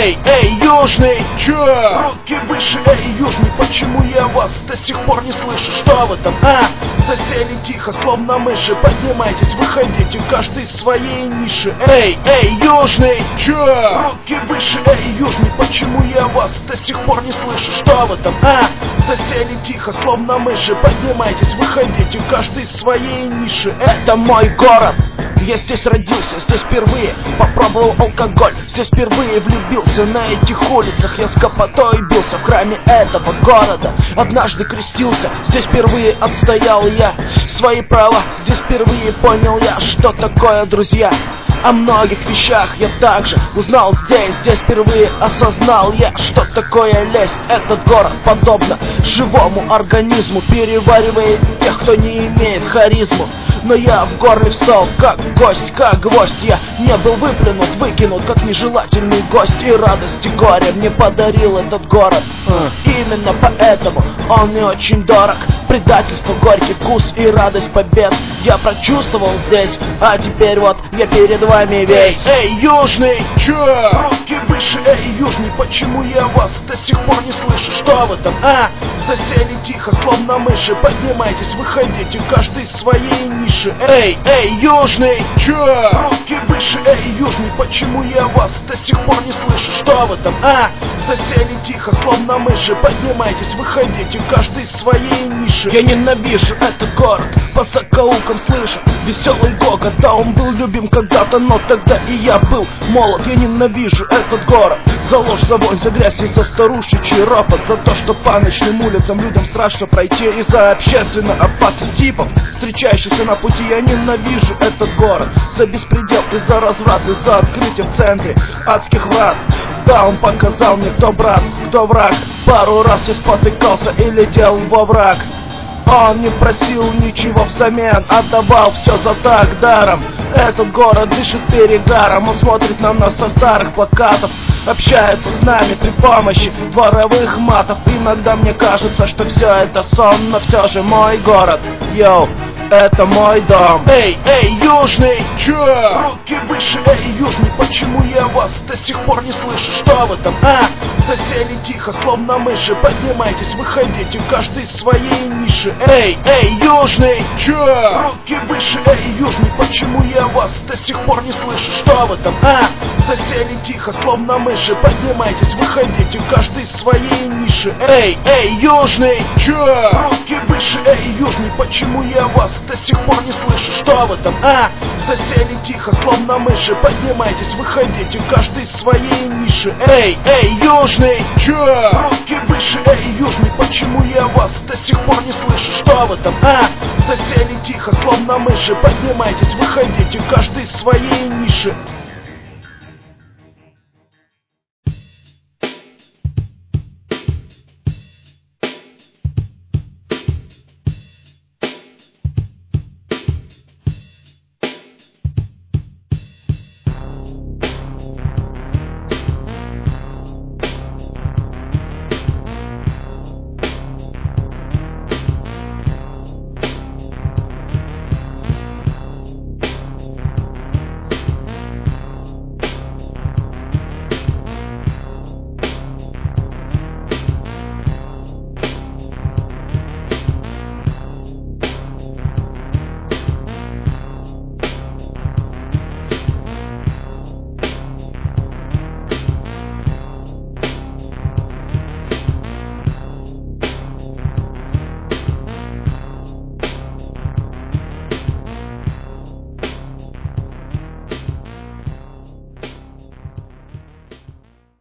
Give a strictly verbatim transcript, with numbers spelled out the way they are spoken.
эй, эй, южный, чё? Руки выше, эй, южный, почему я вас до сих пор не слышу? Что вы там, а? Засели тихо, словно мыши, поднимайтесь, выходите, каждый из своей ниши. Эй, эй, южный, чё? Руки выше, эй, южный, почему я вас до сих пор не слышу? Что вы там, а? Засели тихо, словно мыши, поднимайтесь, выходите, каждый из своей ниши. Это мой город. Я здесь родился, здесь впервые попробовал алкоголь, здесь впервые влюбился. На этих улицах я с копотой бился в храме этого города. Однажды крестился, здесь впервые отстоял я свои права. Здесь впервые понял я, что такое друзья. О многих вещах я также узнал здесь. Здесь впервые осознал я, что такое лесть. Этот город подобно живому организму переваривает тех, кто не имеет харизму. Но я в горле встал, как гость, как гвоздь. Я не был выплюнут, выкинут, как нежелательный гость. И радость, и горе мне подарил этот город. Именно поэтому он мне очень дорог. Предательство, горький вкус и радость побед я прочувствовал здесь. А теперь вот я перед вами весь. Эй, эй, южный, чё? Руки выше, эй, южный, почему я вас до сих пор не слышу? Что вы там, а? Засели тихо, словно мыши, поднимайтесь, выходите, каждый из своей ниши. Эй, эй, южный, чё? Руки выше, эй, южный, почему я вас до сих пор не слышу? Что вы там, а? Засели тихо, словно мыши, поднимайтесь, выходите, каждый из своей ниши. Я ненавижу этот город, по закоулкам слышу веселый гогот. Да, он был любим когда-то, но тогда и я был молод. Я ненавижу этот город за ложь, за вонь, за грязь и за старушечий ропот. За то, что по ночным улицам людям страшно пройти, и за общественно опасных типов, встречающихся на пути. Я ненавижу этот город за беспредел и за разврат, и за открытие в центре адских врат. Да, он показал мне, кто брат, кто враг. Пару раз я спотыкался и летел во враг. Он не просил ничего взамен, отдавал все за так даром. Этот город дышит перегаром, он смотрит на нас со старых плакатов, общается с нами при помощи дворовых матов. Иногда мне кажется, что все это сон, но все же мой город, йоу, это мой дом. Эй, эй, южный, чё? Руки выше, эй, южный, почему я вас до сих пор не слышу? Что вы там, а? Засели тихо, словно мыши, поднимайтесь, выходите, каждый из своей ниши. Эй, эй, южный, чё? Руки выше, эй, южный, почему я вас до сих пор не слышу? Что вы там, а? Засели тихо, словно мыши, поднимайтесь, выходите, каждый из своей ниши. Эй, эй, южный, чё? Руки выше, эй, южный, почему я вас до сих пор не слышу? Что вы там, а? Засели тихо, словно мыши, поднимайтесь, выходите, каждый из своей ниши. Эй, эй, южный, чё? Руки выше, эй, южный, почему я вас до сих пор не слышу? Что вы там, а? Засели тихо, словно мыши, поднимайтесь, выходите, каждый из своей ниши.